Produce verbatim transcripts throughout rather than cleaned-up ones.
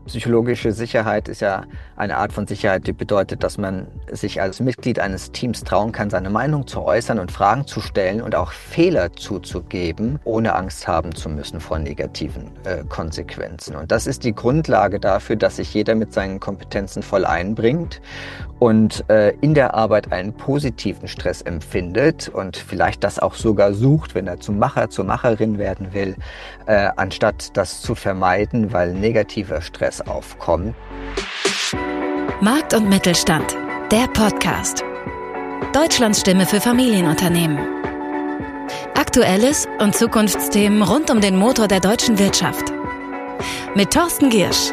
Psychologische Sicherheit ist ja eine Art von Sicherheit, die bedeutet, dass man sich als Mitglied eines Teams trauen kann, seine Meinung zu äußern und Fragen zu stellen und auch Fehler zuzugeben, ohne Angst haben zu müssen vor negativen äh, Konsequenzen. Und das ist die Grundlage dafür, dass sich jeder mit seinen Kompetenzen voll einbringt und äh, in der Arbeit einen positiven Stress empfindet und vielleicht das auch sogar sucht, wenn er zum Macher, zur Macherin werden will, äh, anstatt das zu vermeiden, weil negativer Stress aufkommt. Markt und Mittelstand, der Podcast. Deutschlands Stimme für Familienunternehmen. Aktuelles und Zukunftsthemen rund um den Motor der deutschen Wirtschaft. Mit Thorsten Giersch.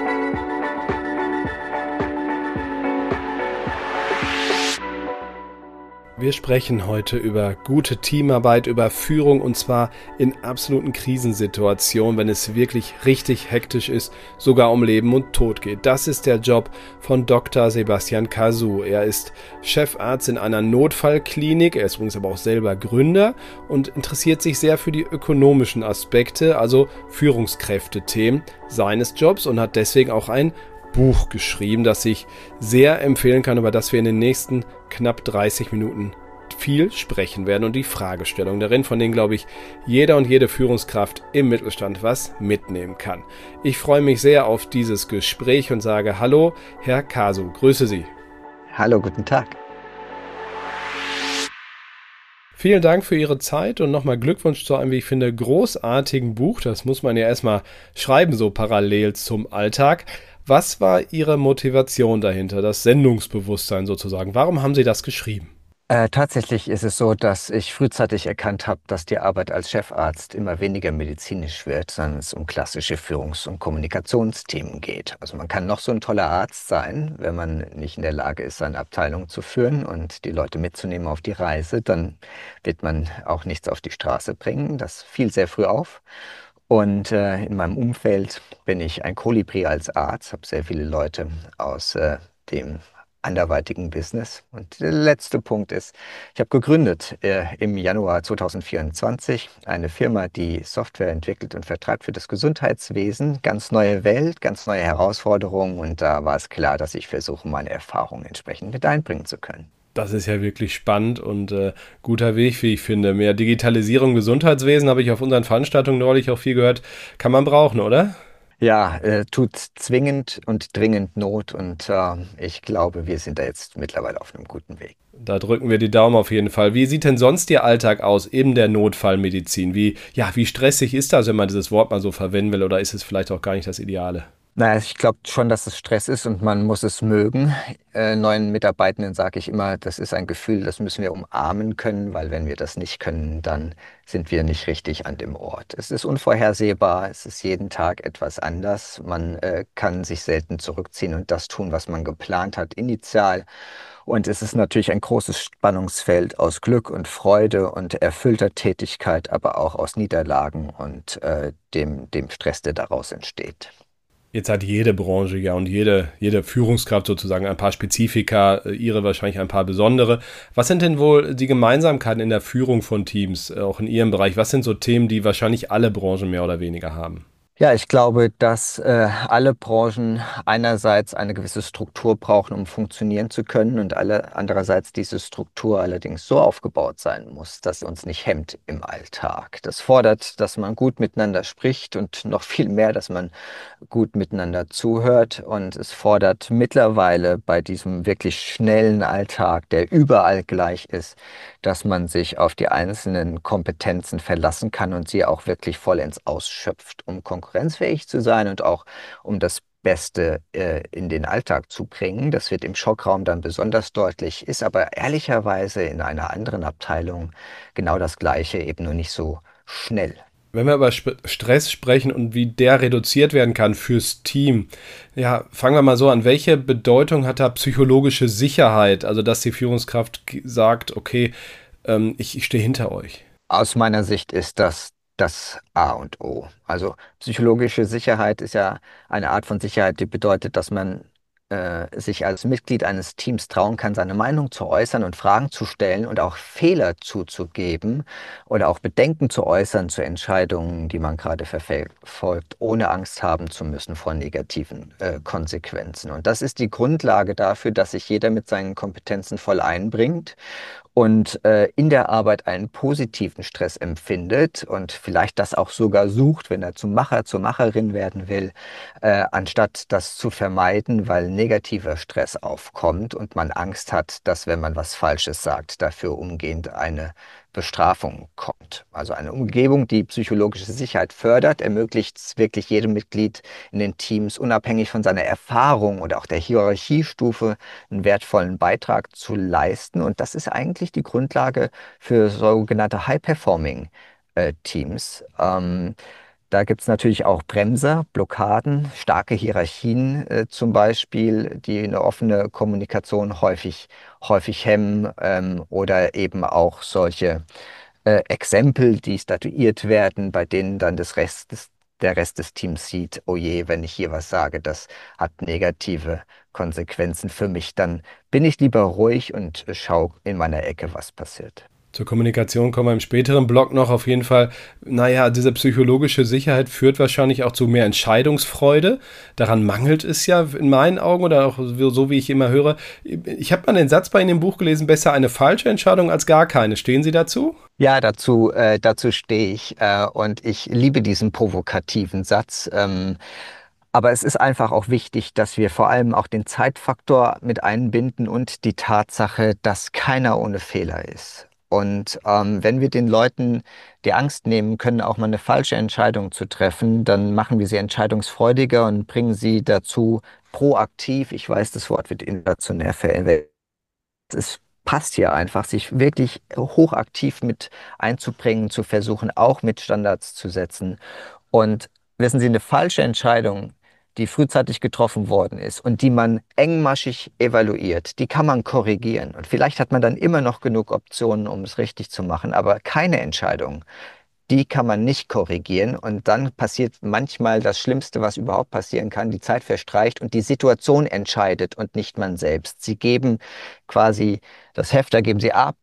Wir sprechen heute über gute Teamarbeit, über Führung und zwar in absoluten Krisensituationen, wenn es wirklich richtig hektisch ist, sogar um Leben und Tod geht. Das ist der Job von Doktor Sebastian Cazou. Er ist Chefarzt in einer Notfallklinik, er ist übrigens aber auch selber Gründer und interessiert sich sehr für die ökonomischen Aspekte, also Führungskräftethemen seines Jobs und hat deswegen auch ein Buch geschrieben, das ich sehr empfehlen kann, über das wir in den nächsten knapp dreißig Minuten viel sprechen werden und die Fragestellung darin, von denen, glaube ich, jeder und jede Führungskraft im Mittelstand was mitnehmen kann. Ich freue mich sehr auf dieses Gespräch und sage Hallo, Herr Cazou, grüße Sie. Hallo, guten Tag. Vielen Dank für Ihre Zeit und nochmal Glückwunsch zu einem, wie ich finde, großartigen Buch. Das muss man ja erstmal schreiben, so parallel zum Alltag. Was war Ihre Motivation dahinter, das Sendungsbewusstsein sozusagen? Warum haben Sie das geschrieben? Äh, tatsächlich ist es so, dass ich frühzeitig erkannt habe, dass die Arbeit als Chefarzt immer weniger medizinisch wird, sondern es um klassische Führungs- und Kommunikationsthemen geht. Also man kann noch so ein toller Arzt sein, wenn man nicht in der Lage ist, seine Abteilung zu führen und die Leute mitzunehmen auf die Reise, dann wird man auch nichts auf die Straße bringen. Das fiel sehr früh auf. Und äh, in meinem Umfeld bin ich ein Kolibri als Arzt, habe sehr viele Leute aus äh, dem anderweitigen Business. Und der letzte Punkt ist, ich habe gegründet äh, im Januar zwanzig vierundzwanzig eine Firma, die Software entwickelt und vertreibt für das Gesundheitswesen. Ganz neue Welt, ganz neue Herausforderungen. Und da war es klar, dass ich versuche, meine Erfahrungen entsprechend mit einbringen zu können. Das ist ja wirklich spannend und äh, guter Weg, wie ich finde. Mehr Digitalisierung im Gesundheitswesen, habe ich auf unseren Veranstaltungen neulich auch viel gehört, kann man brauchen, oder? Ja, äh, tut zwingend und dringend Not und äh, ich glaube, wir sind da jetzt mittlerweile auf einem guten Weg. Da drücken wir die Daumen auf jeden Fall. Wie sieht denn sonst Ihr Alltag aus in der Notfallmedizin? Wie, ja, wie stressig ist das, wenn man dieses Wort mal so verwenden will, oder ist es vielleicht auch gar nicht das Ideale? Naja, ich glaube schon, dass es Stress ist und man muss es mögen. Äh, neuen Mitarbeitenden sage ich immer, das ist ein Gefühl, das müssen wir umarmen können, weil wenn wir das nicht können, dann sind wir nicht richtig an dem Ort. Es ist unvorhersehbar, es ist jeden Tag etwas anders. Man äh, kann sich selten zurückziehen und das tun, was man geplant hat, initial. Und es ist natürlich ein großes Spannungsfeld aus Glück und Freude und erfüllter Tätigkeit, aber auch aus Niederlagen und äh, dem, dem Stress, der daraus entsteht. Jetzt hat jede Branche ja und jede, jede Führungskraft sozusagen ein paar Spezifika, Ihre wahrscheinlich ein paar besondere. Was sind denn wohl die Gemeinsamkeiten in der Führung von Teams, auch in Ihrem Bereich? Was sind so Themen, die wahrscheinlich alle Branchen mehr oder weniger haben? Ja, ich glaube, dass äh, alle Branchen einerseits eine gewisse Struktur brauchen, um funktionieren zu können und alle andererseits diese Struktur allerdings so aufgebaut sein muss, dass sie uns nicht hemmt im Alltag. Das fordert, dass man gut miteinander spricht und noch viel mehr, dass man gut miteinander zuhört. Und es fordert mittlerweile bei diesem wirklich schnellen Alltag, der überall gleich ist, dass man sich auf die einzelnen Kompetenzen verlassen kann und sie auch wirklich vollends ausschöpft, um konkurrenzfähig zu sein und auch um das Beste äh, in den Alltag zu bringen. Das wird im Schockraum dann besonders deutlich, ist aber ehrlicherweise in einer anderen Abteilung genau das Gleiche, eben nur nicht so schnell. Wenn wir über Sp- Stress sprechen und wie der reduziert werden kann fürs Team, ja, fangen wir mal so an. Welche Bedeutung hat da psychologische Sicherheit? Also, dass die Führungskraft g- sagt, okay, ähm, ich, ich stehe hinter euch. Aus meiner Sicht ist das das A und O. Also psychologische Sicherheit ist ja eine Art von Sicherheit, die bedeutet, dass man äh, sich als Mitglied eines Teams trauen kann, seine Meinung zu äußern und Fragen zu stellen und auch Fehler zuzugeben oder auch Bedenken zu äußern zu Entscheidungen, die man gerade verfolgt, ohne Angst haben zu müssen vor negativen äh, Konsequenzen. Und das ist die Grundlage dafür, dass sich jeder mit seinen Kompetenzen voll einbringt und äh, in der Arbeit einen positiven Stress empfindet und vielleicht das auch sogar sucht, wenn er zum Macher, zur Macherin werden will, äh, anstatt das zu vermeiden, weil negativer Stress aufkommt und man Angst hat, dass, wenn man was Falsches sagt, dafür umgehend eine Bestrafung kommt. Also eine Umgebung, die psychologische Sicherheit fördert, ermöglicht es wirklich jedem Mitglied in den Teams, unabhängig von seiner Erfahrung oder auch der Hierarchiestufe, einen wertvollen Beitrag zu leisten. Und das ist eigentlich die Grundlage für sogenannte High-Performing-Teams. Ähm, da gibt es natürlich auch Bremser, Blockaden, starke Hierarchien äh, zum Beispiel, die eine offene Kommunikation häufig, häufig hemmen, ähm, oder eben auch solche äh, Exempel, die statuiert werden, bei denen dann das Rest des, der Rest des Teams sieht, oh je, wenn ich hier was sage, das hat negative Konsequenzen für mich, dann bin ich lieber ruhig und schaue in meiner Ecke, was passiert. Zur Kommunikation kommen wir im späteren Blog noch. Auf jeden Fall, naja, diese psychologische Sicherheit führt wahrscheinlich auch zu mehr Entscheidungsfreude. Daran mangelt es ja in meinen Augen oder auch so, wie ich immer höre. Ich habe mal den Satz bei Ihnen im Buch gelesen, besser eine falsche Entscheidung als gar keine. Stehen Sie dazu? Ja, dazu, äh, dazu stehe ich äh, und ich liebe diesen provokativen Satz. Ähm, aber es ist einfach auch wichtig, dass wir vor allem auch den Zeitfaktor mit einbinden und die Tatsache, dass keiner ohne Fehler ist. Und ähm, wenn wir den Leuten die Angst nehmen können, auch mal eine falsche Entscheidung zu treffen, dann machen wir sie entscheidungsfreudiger und bringen sie dazu, proaktiv, ich weiß, das Wort wird inflationär verwendet, es passt hier einfach, sich wirklich hochaktiv mit einzubringen, zu versuchen, auch mit Standards zu setzen. Und wissen Sie, eine falsche Entscheidung, die frühzeitig getroffen worden ist und die man engmaschig evaluiert, die kann man korrigieren. Und vielleicht hat man dann immer noch genug Optionen, um es richtig zu machen, aber keine Entscheidung, die kann man nicht korrigieren. Und dann passiert manchmal das Schlimmste, was überhaupt passieren kann. Die Zeit verstreicht und die Situation entscheidet und nicht man selbst. Sie geben quasi das Heft, da geben sie ab.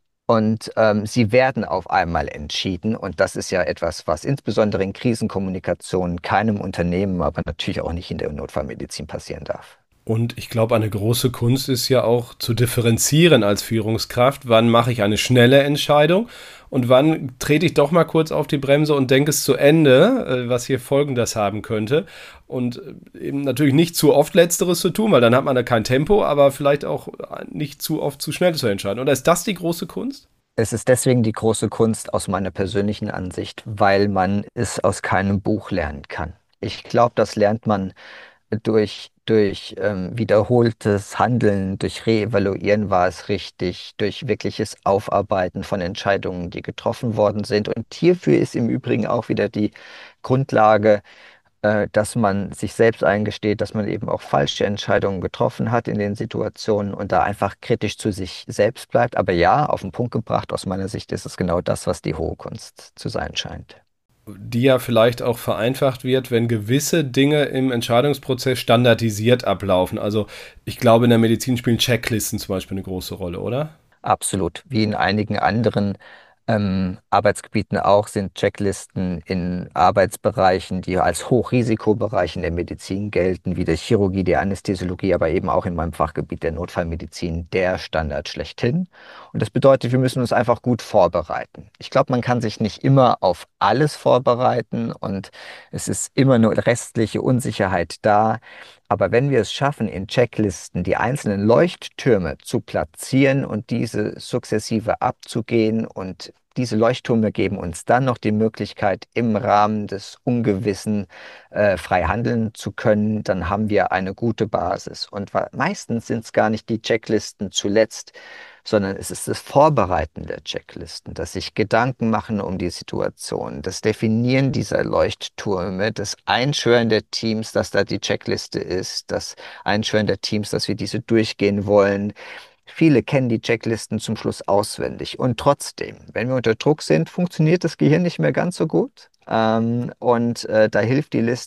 Und ähm, sie werden auf einmal entschieden. Und das ist ja etwas, was insbesondere in Krisenkommunikation keinem Unternehmen, aber natürlich auch nicht in der Notfallmedizin passieren darf. Und ich glaube, eine große Kunst ist ja auch zu differenzieren als Führungskraft. Wann mache ich eine schnelle Entscheidung und wann trete ich doch mal kurz auf die Bremse und denke es zu Ende, was hier Folgendes haben könnte. Und eben natürlich nicht zu oft Letzteres zu tun, weil dann hat man da kein Tempo, aber vielleicht auch nicht zu oft zu schnell zu entscheiden. Oder ist das die große Kunst? Es ist deswegen die große Kunst aus meiner persönlichen Ansicht, weil man es aus keinem Buch lernen kann. Ich glaube, das lernt man durch, durch ähm, wiederholtes Handeln, durch Reevaluieren, war es richtig, durch wirkliches Aufarbeiten von Entscheidungen, die getroffen worden sind. Und hierfür ist im Übrigen auch wieder die Grundlage, äh, dass man sich selbst eingesteht, dass man eben auch falsche Entscheidungen getroffen hat in den Situationen und da einfach kritisch zu sich selbst bleibt. Aber ja, auf den Punkt gebracht, aus meiner Sicht ist es genau das, was die hohe Kunst zu sein scheint. Die ja vielleicht auch vereinfacht wird, wenn gewisse Dinge im Entscheidungsprozess standardisiert ablaufen. Also ich glaube, in der Medizin spielen Checklisten zum Beispiel eine große Rolle, oder? Absolut. Wie in einigen anderen ähm, Arbeitsgebieten auch sind Checklisten in Arbeitsbereichen, die als Hochrisikobereich in der Medizin gelten, wie der Chirurgie, der Anästhesiologie, aber eben auch in meinem Fachgebiet der Notfallmedizin der Standard schlechthin. Und das bedeutet, wir müssen uns einfach gut vorbereiten. Ich glaube, man kann sich nicht immer auf alles vorbereiten und es ist immer nur restliche Unsicherheit da. Aber wenn wir es schaffen, in Checklisten die einzelnen Leuchttürme zu platzieren und diese sukzessive abzugehen und diese Leuchttürme geben uns dann noch die Möglichkeit, im Rahmen des Ungewissen äh, frei handeln zu können, dann haben wir eine gute Basis. Und meistens sind es gar nicht die Checklisten zuletzt, sondern es ist das Vorbereiten der Checklisten, das sich Gedanken machen um die Situation, das Definieren dieser Leuchttürme, das Einschwören der Teams, dass da die Checkliste ist, das Einschwören der Teams, dass wir diese durchgehen wollen. Viele kennen die Checklisten zum Schluss auswendig. Und trotzdem, wenn wir unter Druck sind, funktioniert das Gehirn nicht mehr ganz so gut. Ähm, und äh, da hilft die Liste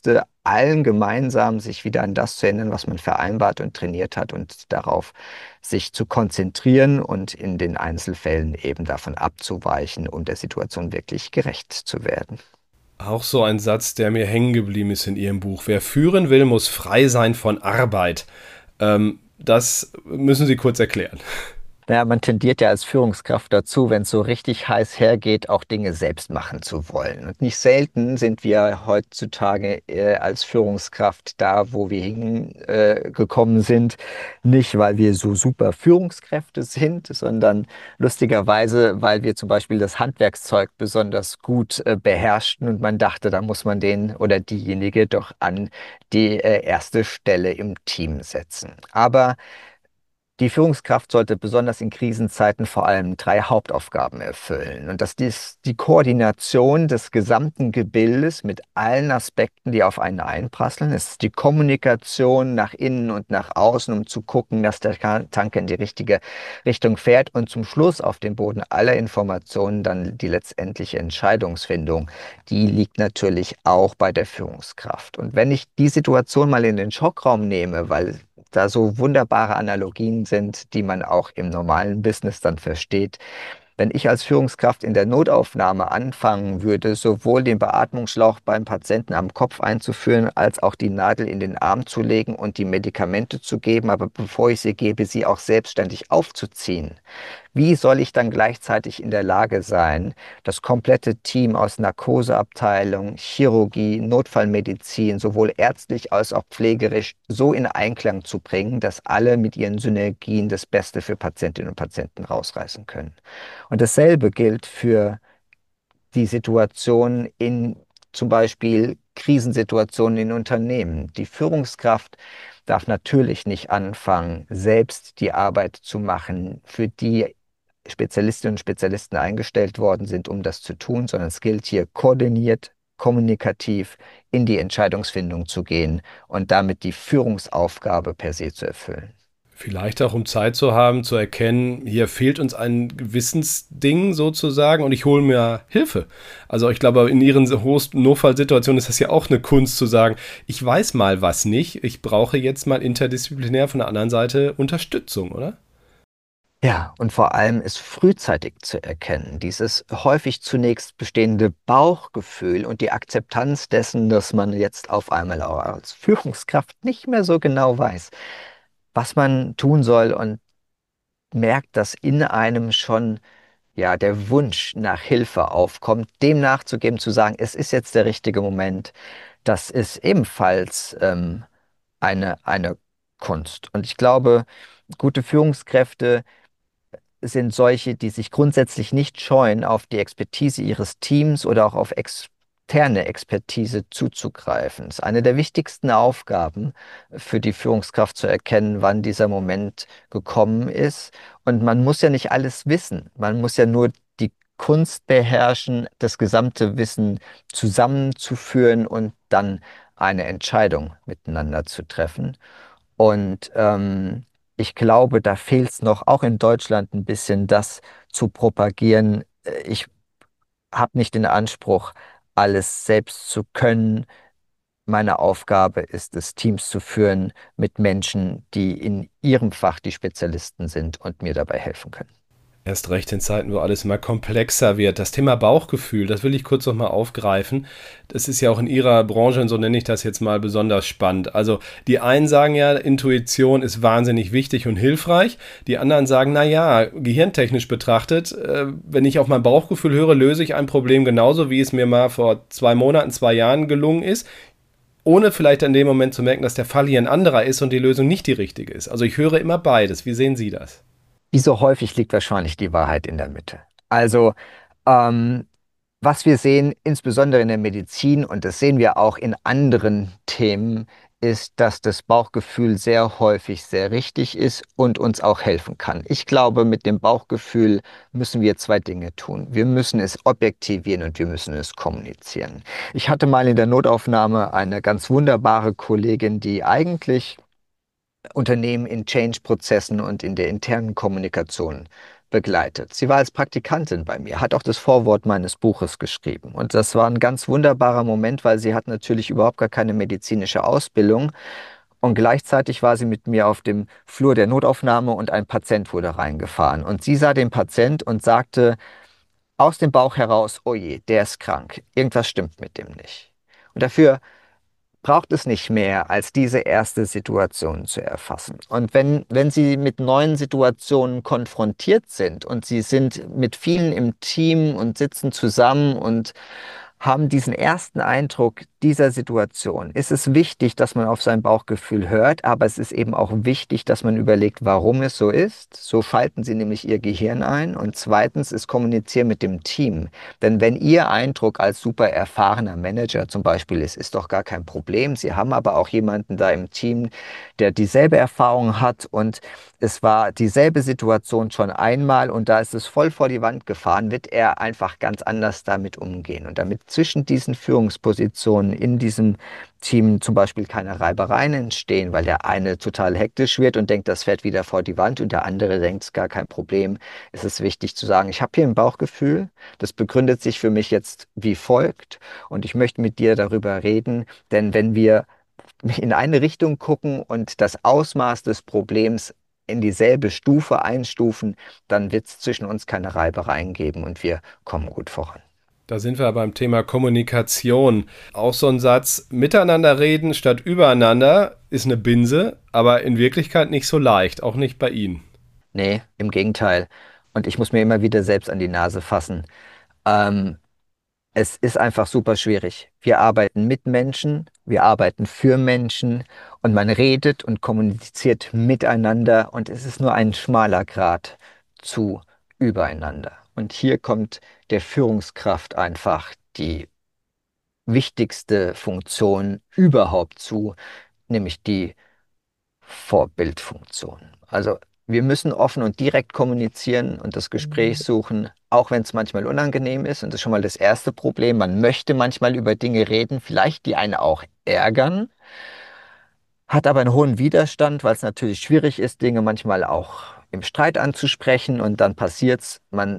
allen gemeinsam sich wieder an das zu erinnern, was man vereinbart und trainiert hat und darauf sich zu konzentrieren und in den Einzelfällen eben davon abzuweichen, um der Situation wirklich gerecht zu werden. Auch so ein Satz, der mir hängen geblieben ist in Ihrem Buch. Wer führen will, muss frei sein von Arbeit. Ähm, das müssen Sie kurz erklären. Naja, man tendiert ja als Führungskraft dazu, wenn es so richtig heiß hergeht, auch Dinge selbst machen zu wollen. Und nicht selten sind wir heutzutage äh, als Führungskraft da, wo wir hingekommen äh, sind, nicht weil wir so super Führungskräfte sind, sondern lustigerweise, weil wir zum Beispiel das Handwerkszeug besonders gut äh, beherrschten und man dachte, da muss man den oder diejenige doch an die äh, erste Stelle im Team setzen. Aber die Führungskraft sollte besonders in Krisenzeiten vor allem drei Hauptaufgaben erfüllen. Und das ist die Koordination des gesamten Gebildes mit allen Aspekten, die auf einen einprasseln. Es ist die Kommunikation nach innen und nach außen, um zu gucken, dass der Tanker in die richtige Richtung fährt. Und zum Schluss auf dem Boden aller Informationen dann die letztendliche Entscheidungsfindung. Die liegt natürlich auch bei der Führungskraft. Und wenn ich die Situation mal in den Schockraum nehme, weil da so wunderbare Analogien sind, die man auch im normalen Business dann versteht. Wenn ich als Führungskraft in der Notaufnahme anfangen würde, sowohl den Beatmungsschlauch beim Patienten am Kopf einzuführen, als auch die Nadel in den Arm zu legen und die Medikamente zu geben, aber bevor ich sie gebe, sie auch selbstständig aufzuziehen. Wie soll ich dann gleichzeitig in der Lage sein, das komplette Team aus Narkoseabteilung, Chirurgie, Notfallmedizin, sowohl ärztlich als auch pflegerisch so in Einklang zu bringen, dass alle mit ihren Synergien das Beste für Patientinnen und Patienten rausreißen können? Und dasselbe gilt für die Situation in zum Beispiel Krisensituationen in Unternehmen. Die Führungskraft darf natürlich nicht anfangen, selbst die Arbeit zu machen, für die Spezialistinnen und Spezialisten eingestellt worden sind, um das zu tun, sondern es gilt hier koordiniert, kommunikativ in die Entscheidungsfindung zu gehen und damit die Führungsaufgabe per se zu erfüllen. Vielleicht auch, um Zeit zu haben, zu erkennen, hier fehlt uns ein Gewissensding sozusagen und ich hole mir Hilfe. Also ich glaube, in Ihren Notfallsituationen ist das ja auch eine Kunst zu sagen, ich weiß mal was nicht, ich brauche jetzt mal interdisziplinär von der anderen Seite Unterstützung, oder? Ja, und vor allem ist frühzeitig zu erkennen, dieses häufig zunächst bestehende Bauchgefühl und die Akzeptanz dessen, dass man jetzt auf einmal auch als Führungskraft nicht mehr so genau weiß, was man tun soll und merkt, dass in einem schon ja der Wunsch nach Hilfe aufkommt, dem nachzugeben, zu sagen, es ist jetzt der richtige Moment. Das ist ebenfalls ähm, eine, eine Kunst. Und ich glaube, gute Führungskräfte sind solche, die sich grundsätzlich nicht scheuen, auf die Expertise ihres Teams oder auch auf externe Expertise zuzugreifen. Es ist eine der wichtigsten Aufgaben für die Führungskraft zu erkennen, wann dieser Moment gekommen ist. Und man muss ja nicht alles wissen. Man muss ja nur die Kunst beherrschen, das gesamte Wissen zusammenzuführen und dann eine Entscheidung miteinander zu treffen. Und ähm, ich glaube, da fehlt es noch, auch in Deutschland ein bisschen, das zu propagieren. Äh, Ich habe nicht den Anspruch, alles selbst zu können. Meine Aufgabe ist es, Teams zu führen mit Menschen, die in ihrem Fach die Spezialisten sind und mir dabei helfen können. Erst recht in Zeiten, wo alles immer komplexer wird. Das Thema Bauchgefühl, das will ich kurz nochmal aufgreifen. Das ist ja auch in Ihrer Branche, und so nenne ich das jetzt mal, besonders spannend. Also die einen sagen ja, Intuition ist wahnsinnig wichtig und hilfreich. Die anderen sagen, na ja, gehirntechnisch betrachtet, äh, wenn ich auf mein Bauchgefühl höre, löse ich ein Problem genauso, wie es mir mal vor zwei Monaten, zwei Jahren gelungen ist, ohne vielleicht in dem Moment zu merken, dass der Fall hier ein anderer ist und die Lösung nicht die richtige ist. Also ich höre immer beides. Wie sehen Sie das? Wie so häufig liegt wahrscheinlich die Wahrheit in der Mitte. Also, ähm, was wir sehen, insbesondere in der Medizin, und das sehen wir auch in anderen Themen, ist, dass das Bauchgefühl sehr häufig sehr richtig ist und uns auch helfen kann. Ich glaube, mit dem Bauchgefühl müssen wir zwei Dinge tun. Wir müssen es objektivieren und wir müssen es kommunizieren. Ich hatte mal in der Notaufnahme eine ganz wunderbare Kollegin, die eigentlich Unternehmen in Change-Prozessen und in der internen Kommunikation begleitet. Sie war als Praktikantin bei mir, hat auch das Vorwort meines Buches geschrieben. Und das war ein ganz wunderbarer Moment, weil sie hat natürlich überhaupt gar keine medizinische Ausbildung. Und gleichzeitig war sie mit mir auf dem Flur der Notaufnahme und ein Patient wurde reingefahren. Und sie sah den Patient und sagte aus dem Bauch heraus, oh je, der ist krank. Irgendwas stimmt mit dem nicht. Und dafür braucht es nicht mehr, als diese erste Situation zu erfassen. Und wenn, wenn Sie mit neuen Situationen konfrontiert sind und Sie sind mit vielen im Team und sitzen zusammen und haben diesen ersten Eindruck dieser Situation, ist es wichtig, dass man auf sein Bauchgefühl hört, aber es ist eben auch wichtig, dass man überlegt, warum es so ist. So schalten Sie nämlich Ihr Gehirn ein. Und zweitens ist Kommunizieren mit dem Team. Denn wenn Ihr Eindruck als super erfahrener Manager zum Beispiel ist, ist doch gar kein Problem. Sie haben aber auch jemanden da im Team, der dieselbe Erfahrung hat und es war dieselbe Situation schon einmal und da ist es voll vor die Wand gefahren, wird er einfach ganz anders damit umgehen. Und damit zwischen diesen Führungspositionen in diesem Team zum Beispiel keine Reibereien entstehen, weil der eine total hektisch wird und denkt, das fährt wieder vor die Wand und der andere denkt, es ist gar kein Problem, ist es wichtig zu sagen, ich habe hier ein Bauchgefühl, das begründet sich für mich jetzt wie folgt und ich möchte mit dir darüber reden, denn wenn wir in eine Richtung gucken und das Ausmaß des Problems in dieselbe Stufe einstufen, dann wird es zwischen uns keine Reibereien geben und wir kommen gut voran. Da sind wir beim Thema Kommunikation. Auch so ein Satz, miteinander reden statt übereinander, ist eine Binse, aber in Wirklichkeit nicht so leicht, auch nicht bei Ihnen. Nee, im Gegenteil. Und ich muss mir immer wieder selbst an die Nase fassen. Ähm, Es ist einfach super schwierig. Wir arbeiten mit Menschen, wir arbeiten für Menschen und man redet und kommuniziert miteinander und es ist nur ein schmaler Grat zu übereinander. Und hier kommt der Führungskraft einfach die wichtigste Funktion überhaupt zu, nämlich die Vorbildfunktion. Also wir müssen offen und direkt kommunizieren und das Gespräch suchen, auch wenn es manchmal unangenehm ist. Und das ist schon mal das erste Problem. Man möchte manchmal über Dinge reden, vielleicht die einen auch ärgern, hat aber einen hohen Widerstand, weil es natürlich schwierig ist, Dinge manchmal auch im Streit anzusprechen und dann passiert's, man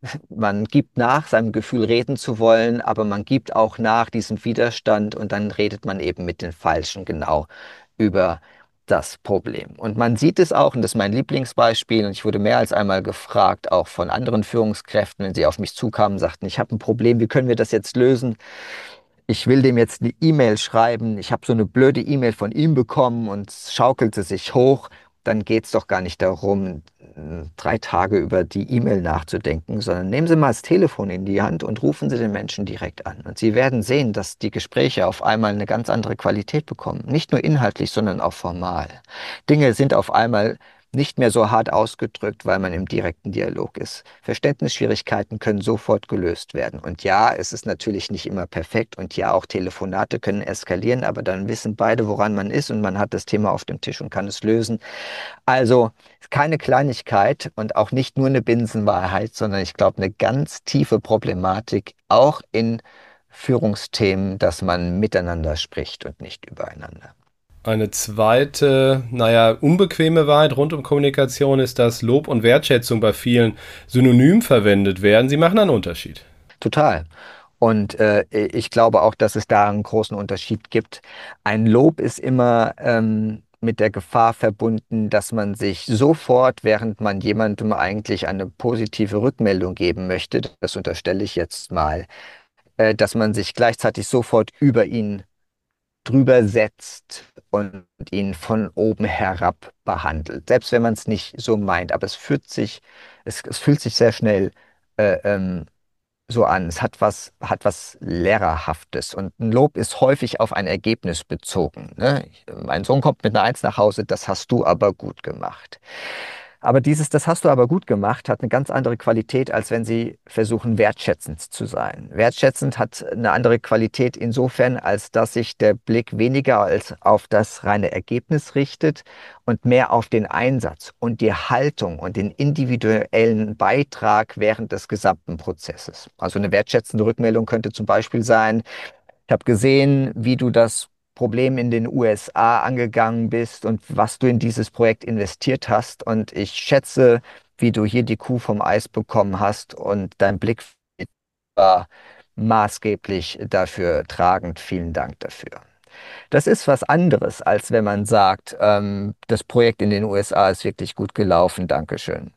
man gibt nach, seinem Gefühl reden zu wollen, aber man gibt auch nach diesem Widerstand und dann redet man eben mit den Falschen genau über das Problem. Und man sieht es auch, und das ist mein Lieblingsbeispiel, und ich wurde mehr als einmal gefragt, auch von anderen Führungskräften, wenn sie auf mich zukamen, sagten, ich habe ein Problem, wie können wir das jetzt lösen? Ich will dem jetzt eine E-Mail schreiben, ich habe so eine blöde E-Mail von ihm bekommen und es schaukelte sich hoch, dann geht es doch gar nicht darum, drei Tage über die E-Mail nachzudenken, sondern nehmen Sie mal das Telefon in die Hand und rufen Sie den Menschen direkt an. Und Sie werden sehen, dass die Gespräche auf einmal eine ganz andere Qualität bekommen. Nicht nur inhaltlich, sondern auch formal. Dinge sind auf einmal nicht mehr so hart ausgedrückt, weil man im direkten Dialog ist. Verständnisschwierigkeiten können sofort gelöst werden. Und ja, es ist natürlich nicht immer perfekt und ja, auch Telefonate können eskalieren, aber dann wissen beide, woran man ist und man hat das Thema auf dem Tisch und kann es lösen. Also keine Kleinigkeit und auch nicht nur eine Binsenwahrheit, sondern ich glaube eine ganz tiefe Problematik, auch in Führungsthemen, dass man miteinander spricht und nicht übereinander. Eine zweite, naja, unbequeme Wahrheit rund um Kommunikation ist, dass Lob und Wertschätzung bei vielen synonym verwendet werden. Sie machen einen Unterschied. Total. Und äh, ich glaube auch, dass es da einen großen Unterschied gibt. Ein Lob ist immer ähm, mit der Gefahr verbunden, dass man sich sofort, während man jemandem eigentlich eine positive Rückmeldung geben möchte, das unterstelle ich jetzt mal, äh, dass man sich gleichzeitig sofort über ihn drüber setzt und ihn von oben herab behandelt. Selbst wenn man es nicht so meint, aber es fühlt sich, es, es fühlt sich sehr schnell äh, ähm, so an. Es hat was, hat was Lehrerhaftes. Und ein Lob ist häufig auf ein Ergebnis bezogen. Ne? Ich, mein Sohn kommt mit einer Eins nach Hause, das hast du aber gut gemacht. Aber dieses, das hast du aber gut gemacht, hat eine ganz andere Qualität, als wenn Sie versuchen, wertschätzend zu sein. Wertschätzend hat eine andere Qualität insofern, als dass sich der Blick weniger als auf das reine Ergebnis richtet und mehr auf den Einsatz und die Haltung und den individuellen Beitrag während des gesamten Prozesses. Also eine wertschätzende Rückmeldung könnte zum Beispiel sein, ich habe gesehen, wie du das Problem in den U S A angegangen bist und was du in dieses Projekt investiert hast. Und ich schätze wie du hier die Kuh vom Eis bekommen hast und dein Blick war maßgeblich dafür tragend. Vielen Dank dafür. Das ist was anderes, als wenn man sagt, ähm, das Projekt in den U S A ist wirklich gut gelaufen, Dankeschön.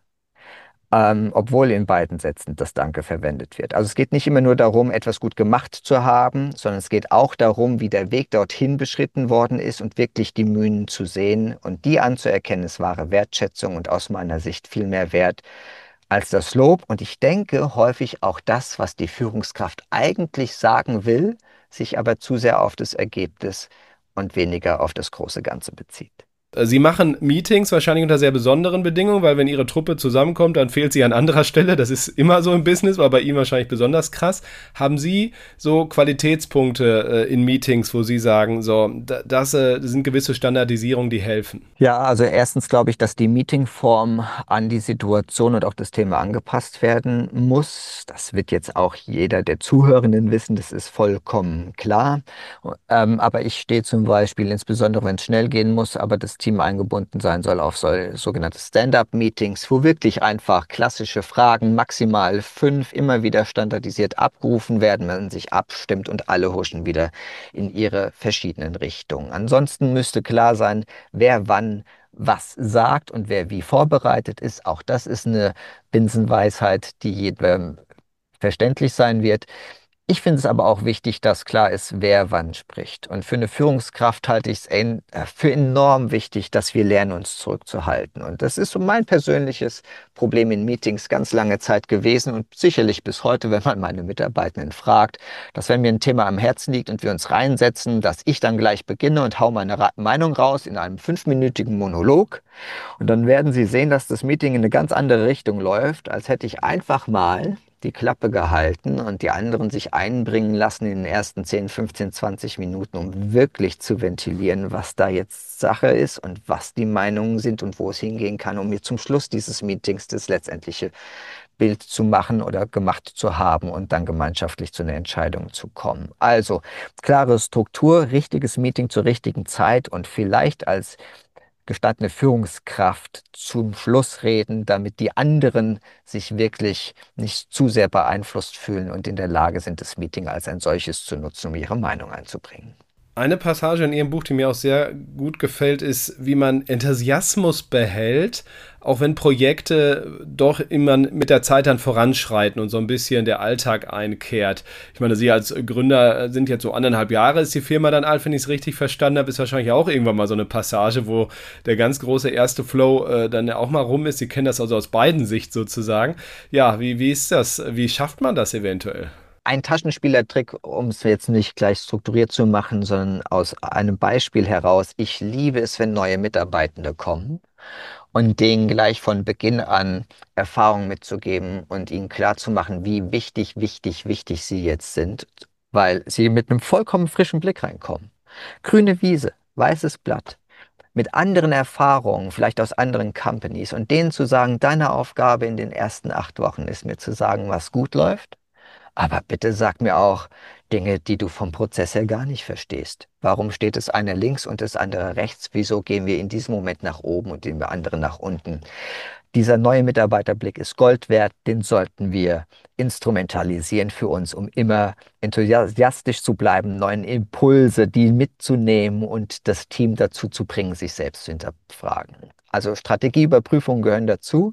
Ähm, obwohl in beiden Sätzen das Danke verwendet wird. Also es geht nicht immer nur darum, etwas gut gemacht zu haben, sondern es geht auch darum, wie der Weg dorthin beschritten worden ist und wirklich die Mühen zu sehen und die anzuerkennen, ist wahre Wertschätzung und aus meiner Sicht viel mehr wert als das Lob. Und ich denke häufig auch das, was die Führungskraft eigentlich sagen will, sich aber zu sehr auf das Ergebnis und weniger auf das große Ganze bezieht. Sie machen Meetings wahrscheinlich unter sehr besonderen Bedingungen, weil wenn Ihre Truppe zusammenkommt, dann fehlt sie an anderer Stelle. Das ist immer so im Business, aber bei Ihnen wahrscheinlich besonders krass. Haben Sie so Qualitätspunkte äh, in Meetings, wo Sie sagen, so, das, äh, das sind gewisse Standardisierungen, die helfen? Ja, also erstens glaube ich, dass die Meetingform an die Situation und auch das Thema angepasst werden muss. Das wird jetzt auch jeder der Zuhörenden wissen, das ist vollkommen klar. Ähm, aber ich stehe zum Beispiel, insbesondere wenn es schnell gehen muss, aber das Team eingebunden sein soll, auf so, sogenannte Stand-up-Meetings, wo wirklich einfach klassische Fragen, maximal fünf, immer wieder standardisiert abgerufen werden, man sich abstimmt und alle huschen wieder in ihre verschiedenen Richtungen. Ansonsten müsste klar sein, wer wann was sagt und wer wie vorbereitet ist. Auch das ist eine Binsenweisheit, die jedem verständlich sein wird. Ich finde es aber auch wichtig, dass klar ist, wer wann spricht. Und für eine Führungskraft halte ich es en äh, für enorm wichtig, dass wir lernen, uns zurückzuhalten. Und das ist so mein persönliches Problem in Meetings ganz lange Zeit gewesen und sicherlich bis heute, wenn man meine Mitarbeitenden fragt, dass wenn mir ein Thema am Herzen liegt und wir uns reinsetzen, dass ich dann gleich beginne und hau meine Ra Meinung raus in einem fünfminütigen Monolog. Und dann werden Sie sehen, dass das Meeting in eine ganz andere Richtung läuft, als hätte ich einfach mal die Klappe gehalten und die anderen sich einbringen lassen in den ersten zehn, fünfzehn, zwanzig Minuten, um wirklich zu ventilieren, was da jetzt Sache ist und was die Meinungen sind und wo es hingehen kann, um mir zum Schluss dieses Meetings das letztendliche Bild zu machen oder gemacht zu haben und dann gemeinschaftlich zu einer Entscheidung zu kommen. Also klare Struktur, richtiges Meeting zur richtigen Zeit und vielleicht als gestandene Führungskraft zum Schluss reden, damit die anderen sich wirklich nicht zu sehr beeinflusst fühlen und in der Lage sind, das Meeting als ein solches zu nutzen, um ihre Meinung einzubringen. Eine Passage in Ihrem Buch, die mir auch sehr gut gefällt, ist, wie man Enthusiasmus behält, auch wenn Projekte doch immer mit der Zeit dann voranschreiten und so ein bisschen der Alltag einkehrt. Ich meine, Sie als Gründer sind jetzt so anderthalb Jahre, ist die Firma dann alt, wenn ich es richtig verstanden habe, ist wahrscheinlich auch irgendwann mal so eine Passage, wo der ganz große erste Flow äh, dann auch mal rum ist. Sie kennen das also aus beiden Sicht sozusagen. Ja, wie, wie ist das? Wie schafft man das eventuell? Ein Taschenspielertrick, um es jetzt nicht gleich strukturiert zu machen, sondern aus einem Beispiel heraus. Ich liebe es, wenn neue Mitarbeitende kommen und denen gleich von Beginn an Erfahrung mitzugeben und ihnen klarzumachen, wie wichtig, wichtig, wichtig sie jetzt sind, weil sie mit einem vollkommen frischen Blick reinkommen. Grüne Wiese, weißes Blatt, mit anderen Erfahrungen, vielleicht aus anderen Companies und denen zu sagen, deine Aufgabe in den ersten acht Wochen ist mir zu sagen, was gut läuft. Aber bitte sag mir auch Dinge, die du vom Prozess her gar nicht verstehst. Warum steht das eine links und das andere rechts? Wieso gehen wir in diesem Moment nach oben und den anderen nach unten? Dieser neue Mitarbeiterblick ist Gold wert, den sollten wir instrumentalisieren für uns, um immer enthusiastisch zu bleiben, neuen Impulse, die mitzunehmen und das Team dazu zu bringen, sich selbst zu hinterfragen. Also Strategieüberprüfungen gehören dazu.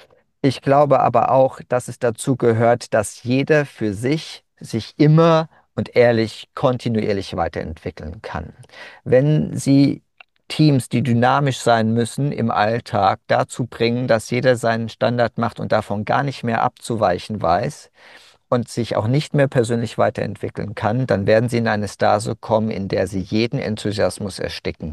Ich glaube aber auch, dass es dazu gehört, dass jeder für sich sich immer und ehrlich kontinuierlich weiterentwickeln kann. Wenn Sie Teams, die dynamisch sein müssen im Alltag, dazu bringen, dass jeder seinen Standard macht und davon gar nicht mehr abzuweichen weiß und sich auch nicht mehr persönlich weiterentwickeln kann, dann werden Sie in eine Stase kommen, in der Sie jeden Enthusiasmus ersticken.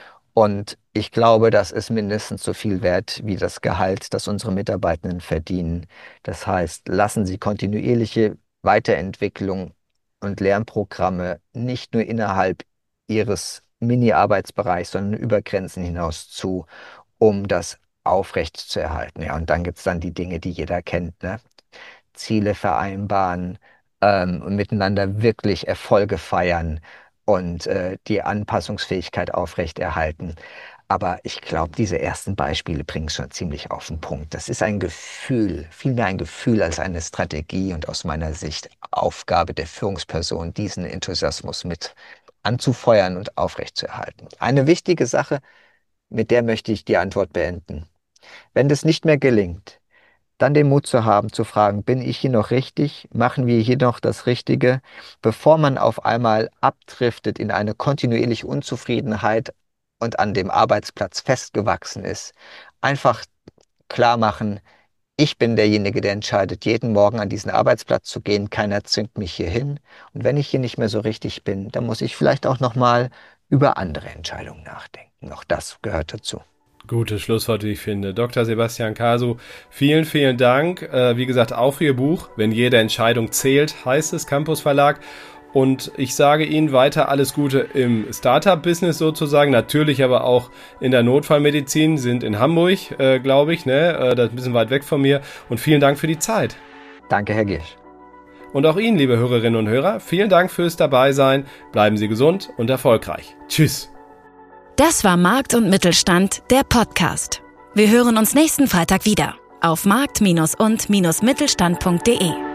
Und ich glaube, das ist mindestens so viel wert wie das Gehalt, das unsere Mitarbeitenden verdienen. Das heißt, lassen Sie kontinuierliche Weiterentwicklung und Lernprogramme nicht nur innerhalb Ihres Mini-Arbeitsbereichs, sondern über Grenzen hinaus zu, um das aufrecht zu erhalten. Ja, und dann gibt es dann die Dinge, die jeder kennt, ne? Ziele vereinbaren ähm, und miteinander wirklich Erfolge feiern und äh, die Anpassungsfähigkeit aufrechterhalten. Aber ich glaube, diese ersten Beispiele bringen es schon ziemlich auf den Punkt. Das ist ein Gefühl, vielmehr ein Gefühl als eine Strategie und aus meiner Sicht Aufgabe der Führungsperson, diesen Enthusiasmus mit anzufeuern und aufrechtzuerhalten. Eine wichtige Sache, mit der möchte ich die Antwort beenden. Wenn das nicht mehr gelingt, dann den Mut zu haben, zu fragen, bin ich hier noch richtig? Machen wir hier noch das Richtige? Bevor man auf einmal abdriftet in eine kontinuierliche Unzufriedenheit und an dem Arbeitsplatz festgewachsen ist, einfach klar machen, ich bin derjenige, der entscheidet, jeden Morgen an diesen Arbeitsplatz zu gehen. Keiner zwingt mich hier hin. Und wenn ich hier nicht mehr so richtig bin, dann muss ich vielleicht auch nochmal über andere Entscheidungen nachdenken. Auch das gehört dazu. Gutes Schlusswort, wie ich finde. Doktor Sebastian Casu, vielen, vielen Dank. Äh, wie gesagt, auch für Ihr Buch, Wenn jede Entscheidung zählt, heißt es, Campus Verlag. Und ich sage Ihnen weiter alles Gute im Startup-Business sozusagen, natürlich aber auch in der Notfallmedizin, sind in Hamburg, äh, glaube ich, ne? Äh, das ist ein bisschen weit weg von mir. Und vielen Dank für die Zeit. Danke, Herr Giersch. Und auch Ihnen, liebe Hörerinnen und Hörer, vielen Dank fürs Dabeisein. Bleiben Sie gesund und erfolgreich. Tschüss. Das war Markt und Mittelstand, der Podcast. Wir hören uns nächsten Freitag wieder auf markt- und mittelstand punkt de.